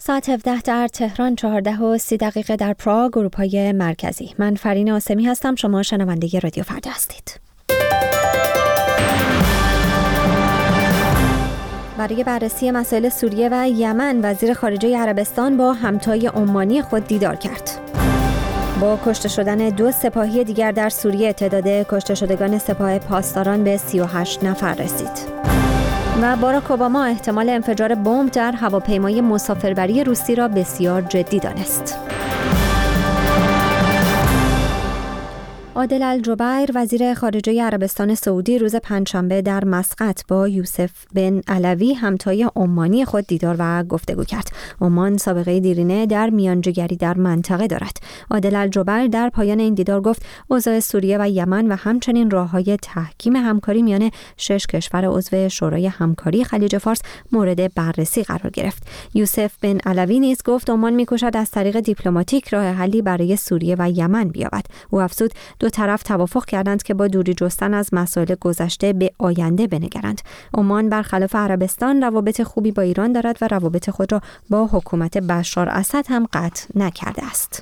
ساعت 17 در تهران، 14:30 در پراگ، اروپای مرکزی. من فرین آسمی هستم. شما شنونده رادیو فردا هستید. برای بررسی مسائل سوریه و یمن، وزیر خارجه عربستان با همتای عمانی خود دیدار کرد. با کشته شدن 2 سپاهی دیگر در سوریه، تعداد کشته شدگان سپاه پاسداران به 38 نفر رسید. و باراک اوباما احتمال انفجار بمب در هواپیمای مسافربری روسی را بسیار جدی دانست. عادل الجبیر، وزیر خارجه عربستان سعودی، روز پنجشنبه در مسقط با یوسف بن علوی، همتای عمانی خود، دیدار و گفتگو کرد. عمان سابقه دیرینه در میانجیگری در منطقه دارد. عادل الجبیر در پایان این دیدار گفت اوضاع سوریه و یمن و همچنین راه‌های تحکیم همکاری میان 6 کشور عضو شورای همکاری خلیج فارس مورد بررسی قرار گرفت. یوسف بن علوی نیز گفت عمان می‌کوشد از طریق دیپلماتیک راه حلی برای سوریه و یمن بیابد. او افزود دو طرف توافق کردند که با دوری جستن از مسائل گذشته به آینده بنگرند. عمان برخلاف عربستان روابط خوبی با ایران دارد و روابط خود را با حکومت بشار اسد هم قطع نکرده است.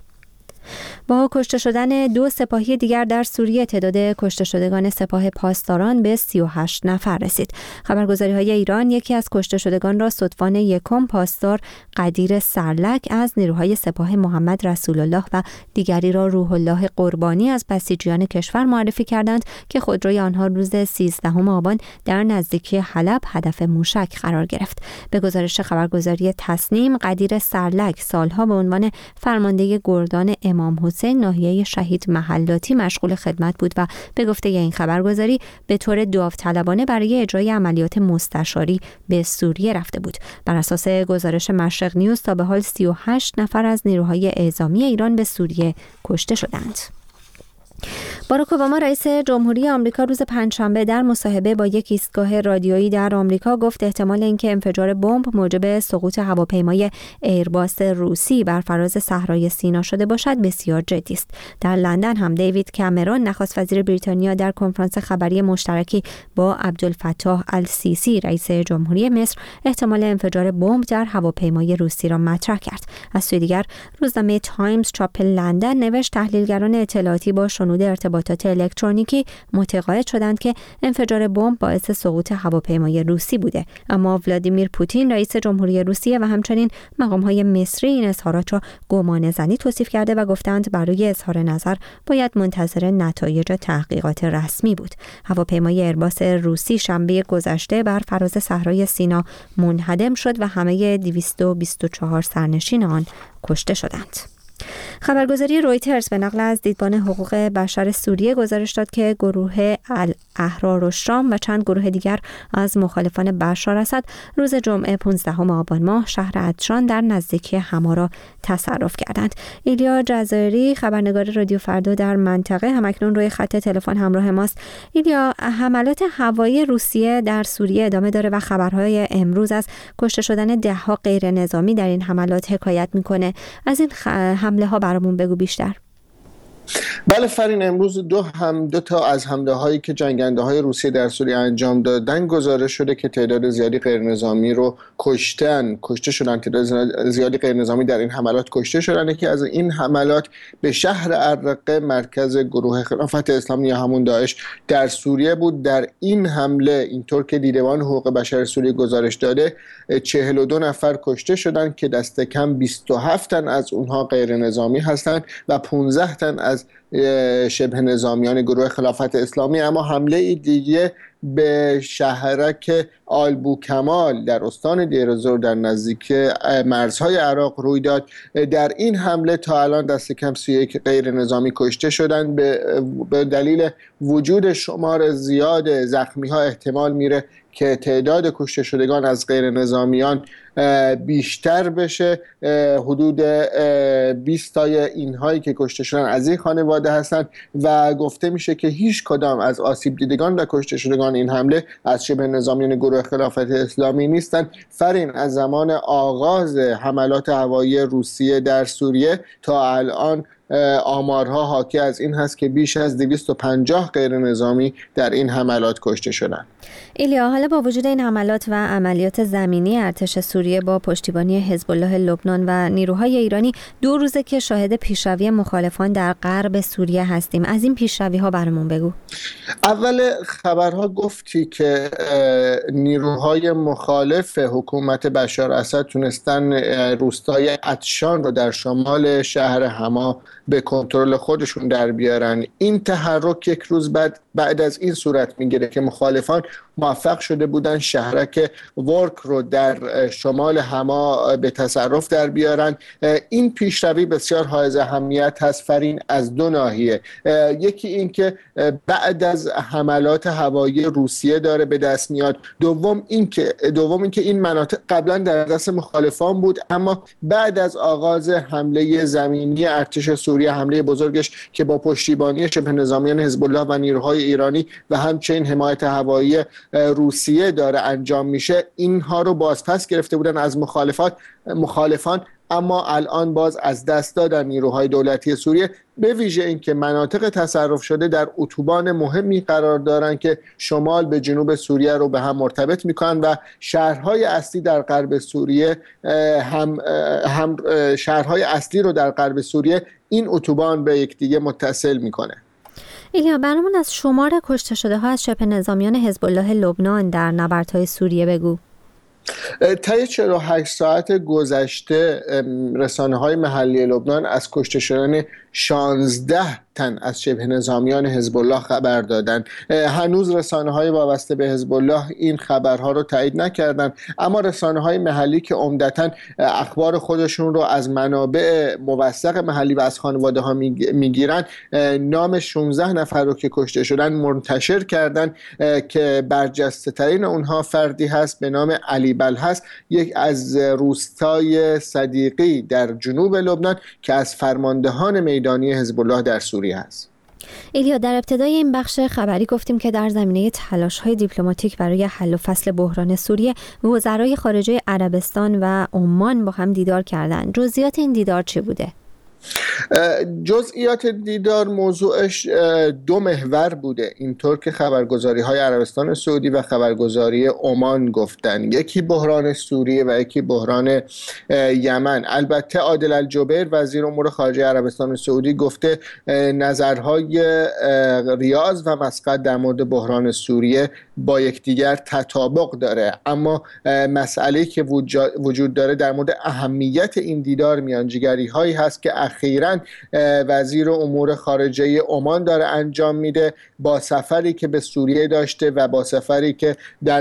با کشته شدن 2 سپاهی دیگر در سوریه، تعداد کشته شدگان سپاه پاسداران به 38 نفر رسید. خبرگزاری‌های ایران یکی از کشته شدگان را صدفان یکم پاسدار قدیر سرلک از نیروهای سپاه محمد رسول الله و دیگری را روح الله قربانی از بسیجیان کشور معرفی کردند که خودروی آنها روز 13 آبان در نزدیکی حلب هدف موشک قرار گرفت. به گزارش خبرگزاری تسنیم، قدیر سرلک سالها به عنوان فرمانده گردان امام حسین ناحیه شهید محلاتی مشغول خدمت بود و به گفته این خبرگزاری به طور داوطلبانه برای اجرای عملیات مستشاری به سوریه رفته بود. بر اساس گزارش مشرق نیوز تا به حال 38 نفر از نیروهای اعزامی ایران به سوریه کشته شدند. باراک اوباما رئیس جمهوری آمریکا روز پنجشنبه در مصاحبه با یک ایستگاه رادیویی در آمریکا گفت احتمال اینکه انفجار بمب موجب سقوط هواپیمای ایرباس روسی بر فراز صحرای سینا شده باشد بسیار جدی است. در لندن هم دیوید کامرون، نخست وزیر بریتانیا، در کنفرانس خبری مشترکی با عبدالفتاح السیسی، رئیس جمهوری مصر، احتمال انفجار بمب در هواپیمای روسی را مطرح کرد. از سوی دیگر روزنامه تایمز چاپ لندن نوشت تحلیلگران اطلاعاتی با شنود ارتباطات الکترونیکی متقاعد شدند که انفجار بمب باعث سقوط هواپیمای روسی بوده، اما ولادیمیر پوتین، رئیس جمهوری روسیه، و همچنین مقام‌های مصری این اظهارات را گمانه‌زنی توصیف کرده و گفتند برای اظهار نظر باید منتظر نتایج تحقیقات رسمی بود. هواپیمای ایرباس روسی شنبه گذشته بر فراز صحرای سینا منهدم شد و همه 224 سرنشین آن کشته شدند. خبرگزاری رویترز به نقل از دیدبان حقوق بشر سوریه گزارش داد که گروه الاحرار الشام و چند گروه دیگر از مخالفان بشار اسد روز جمعه 15 آبان ماه شهر عطشان در نزدیکی حما را تصرف کردند. ایلیا جزایری، خبرنگار رادیو فردا در منطقه، همکنون روی خط تلفن همراه ماست. ایلیا، حملات هوایی روسیه در سوریه ادامه داره و خبرهای امروز از کشته شدن 10 غیر نظامی در این حملات حکایت میکنه. از این حمله ها برامون بگو بیشتر. بله فرین، امروز دو تا از حمله هایی که جنگنده های روسیه در سوریه انجام دادن گزارش شده که تعداد زیادی غیر نظامی رو کشته شدن. تعداد زیادی غیر نظامی در این حملات کشته شدن. یکی از این حملات به شهر الرقه، مرکز گروه خلافت اسلامی یا همون داعش در سوریه بود. در این حمله، اینطور که دیدبان حقوق بشر سوریه گزارش داده، 42 نفر کشته شدن که دست کم 27 تن از اونها غیر نظامی هستند و 15 تن از شبه نظامیان گروه خلافت اسلامی. اما حمله دیگه به شهرک آلبوکمال در استان دیرزور در نزدیک مرزهای عراق روی داد. در این حمله تا الان دست کم 31 غیر نظامی کشته شدند. به دلیل وجود شمار زیاد زخمی ها احتمال میره که تعداد کشته شدگان از غیر نظامیان بیشتر بشه. حدود 20 تای اینهایی که کشته شدن از این خانواده هستند و گفته میشه که هیچ کدام از آسیب دیدگان و کشته شدگان این حمله از شبه نظامیان گروه خلافت اسلامی نیستند. فرین، از زمان آغاز حملات هوایی روسیه در سوریه تا الان آمارها حاکی از این هست که بیش از 250 غیر نظامی در این حملات کشته شدند. ایلیا، حالا با وجود این حملات و عملیات زمینی ارتش سوریه سوریه با پشتیبانی حزب الله لبنان و نیروهای ایرانی 2 روزه که شاهد پیشروی مخالفان در غرب سوریه هستیم. از این پیشروی‌ها برامون بگو. اول خبرها گفتی که نیروهای مخالف حکومت بشار اسد تونستن روستای عطشان رو در شمال شهر حما به کنترل خودشون در بیارن. این تحرک یک روز بعد از این صورت میگیره که مخالفان موفق شده بودن شهرک ورک رو در شمال حما به تصرف در بیارن. این پیشروی بسیار حائز اهمیت هست فرین از 2 ناحیه. یکی این که بعد از حملات هوایی روسیه داره به دست میاد. دوم این که این مناطق قبلا در دست مخالفان بود، اما بعد از آغاز حمله زمینی ارتش سوریه، حمله بزرگش که با پشتیبانی شبه نظامیان حزب الله و نیروهای ایرانی و همچنین حمایت هوایی روسیه داره انجام میشه، اینها رو بازپس گرفته بودن از مخالفان، اما الان باز از دست دادن نیروهای دولتی سوریه، به ویژه اینکه مناطق تصرف شده در اتوبان مهمی قرار دارن که شمال به جنوب سوریه رو به هم مرتبط میکنن و شهرهای اصلی در غرب سوریه هم شهرهای اصلی رو در غرب سوریه این اتوبان به یکدیگه متصل میکنه. ایلیا، برامون از شمار کشته شده ها از شبه نظامیان حزب الله لبنان در نبردهای سوریه بگو. طی 48 ساعت گذشته رسانه‌های محلی لبنان از کشته شدن 16 تن از شبه نظامیان حزب الله خبر دادن. هنوز رسانه‌های وابسته به حزب الله این خبرها رو تایید نکردن، اما رسانه‌های محلی که عمدتاً اخبار خودشون رو از منابع موثق محلی و از خانواده‌ها میگیرن، نام 16 نفر رو که کشته شدن منتشر کردن که برجسته‌ترین اونها فردی هست به نام علی بلحس، یک از روستای صدیقی در جنوب لبنان که از فرماندهان میدانی حزب الله در سوریه است. ایلیا، در ابتدای این بخش خبری گفتیم که در زمینه تلاش‌های دیپلماتیک برای حل و فصل بحران سوریه وزرای خارجه عربستان و عمان با هم دیدار کردند. جزئیات این دیدار چی بوده؟ جزئیات دیدار موضوعش 2 محور بوده، اینطور که خبرگزاری‌های عربستان سعودی و خبرگزاری عمان گفتن. یکی بحران سوریه و یکی بحران یمن. البته عادل الجبیر وزیر امور خارجه عربستان سعودی گفته نظرهای ریاض و مسقط در مورد بحران سوریه با یکدیگر تطابق داره، اما مسئله‌ای که وجود داره در مورد اهمیت این دیدار میانجیگری هایی هست که اخیراً وزیر امور خارجه عمان داره انجام میده با سفری که به سوریه داشته و با سفری که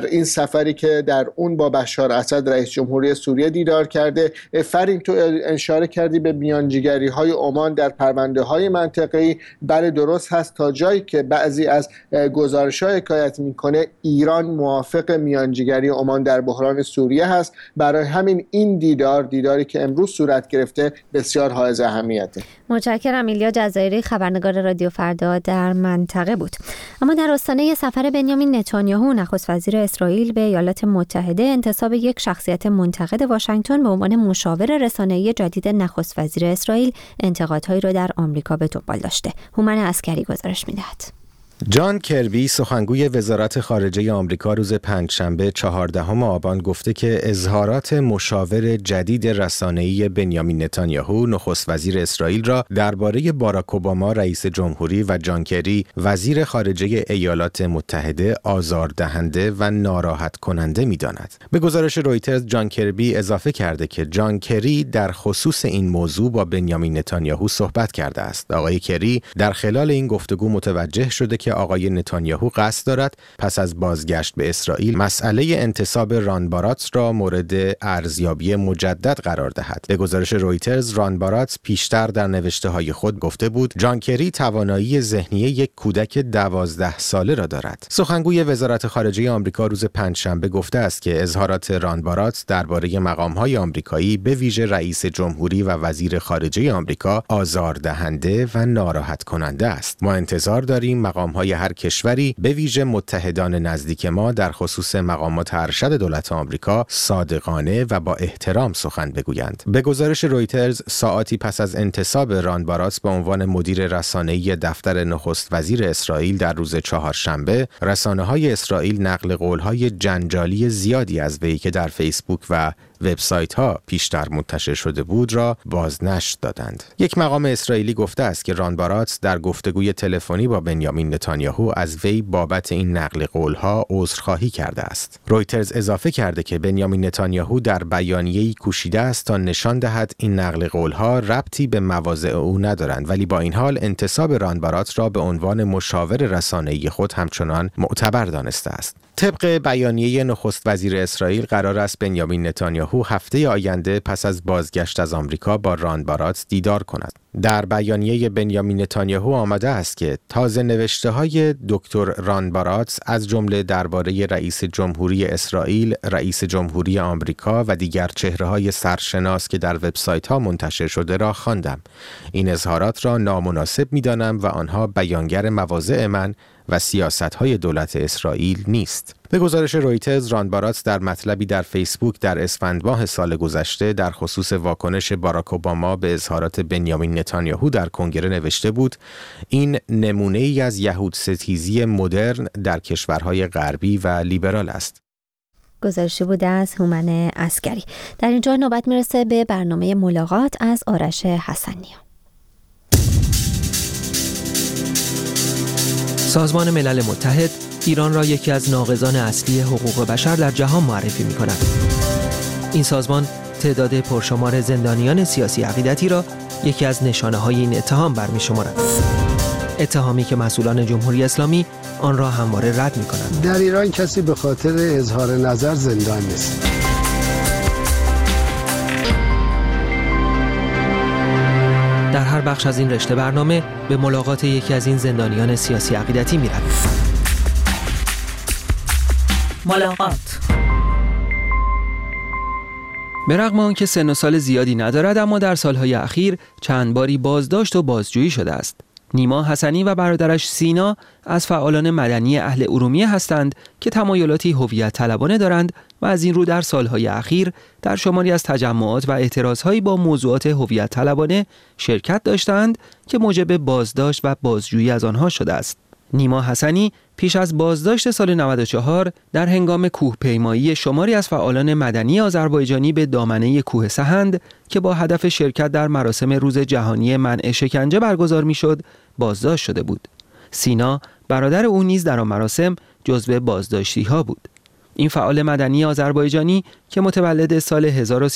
در اون با بشار اسد رئیس جمهوری سوریه دیدار کرده. فرین، تو اشاره کردی به میانجیگری های عمان در پرونده های منطقه‌ای. بله، درست هست. تا جایی که بعضی از گزارش‌ها حکایت میکنه ایران موافق میانجیگری عمان در بحران سوریه هست. برای همین این دیداری که امروز صورت گرفته بسیار حائز اهمیته. متشکرم. ایلیا جزایری، خبرنگار رادیو فردا در منطقه بود. اما در آستانه سفر بنیامین نتانیاهو نخست وزیر اسرائیل به ایالات متحده، انتصاب یک شخصیت منتقد واشنگتن به عنوان مشاور رسانه‌ای جدید نخست وزیر اسرائیل انتقادهایی را در آمریکا به دنبال داشته. هومن عسکری گزارش می‌دهد. جان کربی سخنگوی وزارت خارجه آمریکا روز پنجشنبه 14 آبان گفته که اظهارات مشاور جدید رسانه‌ای بنیامین نتانیاهو نخست وزیر اسرائیل را درباره باراک اوباما رئیس جمهوری و جان کری وزیر خارجه ایالات متحده آزاردهنده و ناراحت کننده می‌داند. به گزارش رویترز جان کربی اضافه کرده که جان کری در خصوص این موضوع با بنیامین نتانیاهو صحبت کرده است. آقای کری در خلال این گفتگو متوجه شده که آقای نتانیاهو قصد دارد پس از بازگشت به اسرائیل مسئله انتصاب ران بارات را مورد ارزیابی مجدد قرار دهد. به گزارش رویترز ران بارات پیشتر در نوشته‌های خود گفته بود جان کری توانایی ذهنی یک کودک 12 ساله را دارد. سخنگوی وزارت خارجه آمریکا روز پنجشنبه گفته است که اظهارات ران بارات درباره مقام‌های آمریکایی به ویژه رئیس جمهوری و وزیر خارجه آمریکا آزاردهنده و ناراحت کننده است. ما انتظار داریم مقام‌های مقام‌های هر کشوری به ویژه متحدان نزدیک ما در خصوص مقامات ارشد دولت آمریکا صادقانه و با احترام سخن بگویند. به گزارش رویترز ساعاتی پس از انتصاب ران باراتس به عنوان مدیر رسانه‌ای دفتر نخست وزیر اسرائیل در روز چهارشنبه، رسانه‌های اسرائیل نقل قول‌های جنجالی زیادی از وی که در فیسبوک و وبسایت‌ها پیشتر منتشر شده بود را بازنشر دادند. یک مقام اسرائیلی گفته است که ران باراتس در گفتگوی تلفنی با بنیامین نتانیاهو از وی بابت این نقل قول‌ها عذرخواهی کرده است. رویترز اضافه کرده که بنیامین نتانیاهو در بیانیه‌ای کوشیده است تا نشان دهد این نقل قول‌ها ربطی به مواضع او ندارند، ولی با این حال انتصاب ران باراتس را به عنوان مشاور رسانه‌ای خود همچنان معتبر دانسته است. طبق بیانیه نخست وزیر اسرائیل قرار است بنیامین نتانیاهو هفته آینده پس از بازگشت از آمریکا با ران باراتس دیدار کند. در بیانیه بنیامین نتانیاهو آمده است که تازه نوشته‌های دکتر ران باراتس از جمله درباره رئیس جمهوری اسرائیل، رئیس جمهوری آمریکا و دیگر چهره‌های سرشناس که در وبسایت‌ها منتشر شده را خواندم. این اظهارات را نامناسب می‌دانم و آنها بیانگر مواضع من و سیاست‌های دولت اسرائیل نیست. به گزارش رویترز ران باراتس در مطلبی در فیسبوک در اسفند ماه سال گذشته در خصوص واکنش باراک اوباما به اظهارات بنیامین نتانیاهو در کنگره نوشته بود: این نمونه‌ای از یهودستیزی مدرن در کشورهای غربی و لیبرال است. گزارشی بوده از هومن عسکری. در اینجا نوبت میرسه به برنامه ملاقات از آرش حسنی. سازمان ملل متحد ایران را یکی از ناقضان اصلی حقوق بشر در جهان معرفی می‌کند. این سازمان تعداد پرشمار زندانیان سیاسی عقیدتی را یکی از نشانه‌های این اتهام برمی‌شمارد. اتهامی که مسئولان جمهوری اسلامی آن را همواره رد می‌کنند. در ایران کسی به خاطر اظهار نظر زندان نیست. در هر بخش از این رشته برنامه به ملاقات یکی از این زندانیان سیاسی عقیدتی می‌رویم. ملاقات. به رغم آنکه سن و سال زیادی ندارد، اما در سالهای اخیر چند باری بازداشت و بازجویی شده است. نیما حسنی و برادرش سینا از فعالان مدنی اهل ارومیه هستند که تمایلاتی هویت طلبانه دارند و از این رو در سالهای اخیر در شماری از تجمعات و اعتراضهایی با موضوعات هویت طلبانه شرکت داشتند که موجب بازداشت و بازجویی از آنها شده است. نیما حسنی پیش از بازداشت سال 94 در هنگام کوهپیمایی شماری از فعالان مدنی آذربایجانی به دامنه کوه سهند که با هدف شرکت در مراسم روز جهانی منع شکنجه برگزار می‌شد، بازداشت شده بود. سینا برادر او نیز در آن مراسم جزو بازداشتی‌ها بود. این فعال مدنی آذربایجانی که متولد سال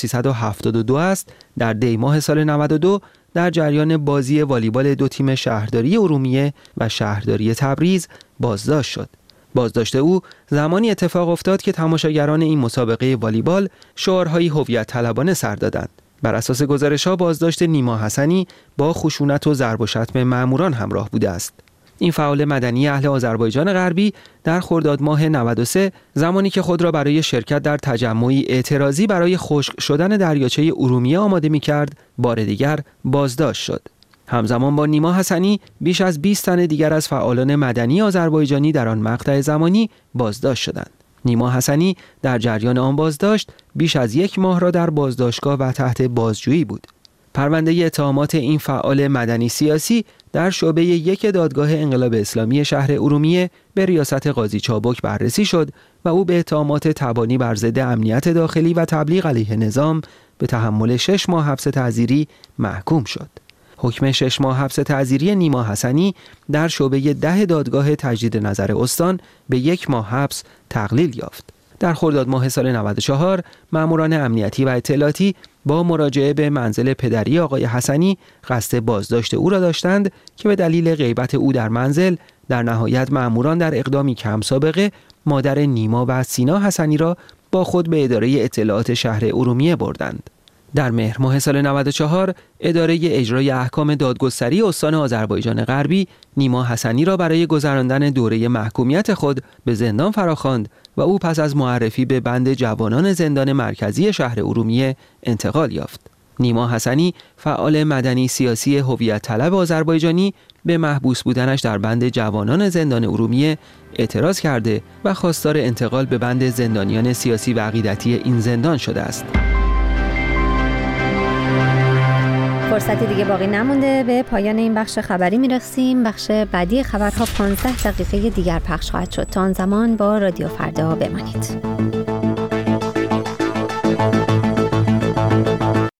1372 است، در دی ماه سال 92 در جریان بازی والیبال دو تیم شهرداری ارومیه و شهرداری تبریز بازداشت شد. بازداشت او زمانی اتفاق افتاد که تماشاگران این مسابقه والیبال شعارهای هویت طلبانه سر دادند. بر اساس گزارش‌ها بازداشت نیما حسنی با خشونت و ضرب و شتم ماموران همراه بوده است. این فعال مدنی اهل آذربایجان غربی در خرداد ماه 93 زمانی که خود را برای شرکت در تجمعی اعتراضی برای خشک شدن دریاچه ارومیه آماده می‌کرد، بار دیگر بازداشت شد. همزمان با نیما حسنی بیش از 20 تن دیگر از فعالان مدنی آذربایجانی در آن مقطع زمانی بازداشت شدند. نیما حسنی در جریان آن بازداشت بیش از 1 ماه را در بازداشتگاه و تحت بازجویی بود. پرونده اتهامات این فعال مدنی سیاسی در شعبه 1 دادگاه انقلاب اسلامی شهر ارومیه به ریاست قاضی چابک بررسی شد و او به اتهامات تبانی بر ضد امنیت داخلی و تبلیغ علیه نظام به تحمل 6 ماه حبس تعزیری محکوم شد. حکم 6 ماه حبس تعزیری نیما حسنی در شعبه 10 دادگاه تجدید نظر استان به 1 ماه حبس تقلیل یافت. در خرداد ماه سال 94 ماموران امنیتی و اطلاعاتی با مراجعه به منزل پدری آقای حسنی قصد بازداشت او را داشتند که به دلیل غیبت او در منزل در نهایت ماموران در اقدامی کم سابقه مادر نیما و سینا حسنی را با خود به اداره اطلاعات شهر ارومیه بردند. در مهر ماه سال 94 اداره اجرای احکام دادگستری استان آذربایجان غربی نیما حسنی را برای گذراندن دوره محکومیت خود به زندان فراخواند و او پس از معرفی به بند جوانان زندان مرکزی شهر ارومیه انتقال یافت. نیما حسنی، فعال مدنی سیاسی هویت طلب آذربایجانی، به محبوس بودنش در بند جوانان زندان ارومیه اعتراض کرده و خواستار انتقال به بند زندانیان سیاسی و عقیدتی این زندان شده است. فرصتی دیگه باقی نمونده، به پایان این بخش خبری میرسیم. بخش بعدی خبرها 15 دقیقه دیگر پخش خواهد شد. تا آن زمان با رادیو فردا بمانید.